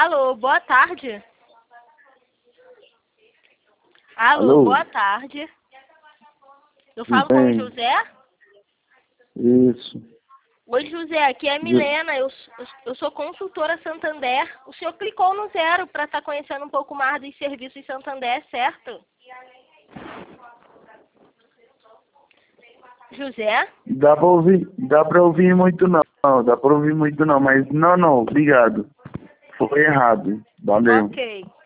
Alô, boa tarde. Alô, boa tarde. Eu falo com o José? Isso. Oi, José, aqui é a Milena, eu sou consultora Santander. O senhor clicou no 0 para estar conhecendo um pouco mais dos serviços Santander, certo? José? Dá pra ouvir muito não, mas não, obrigado. Foi errado. Valeu. Ok.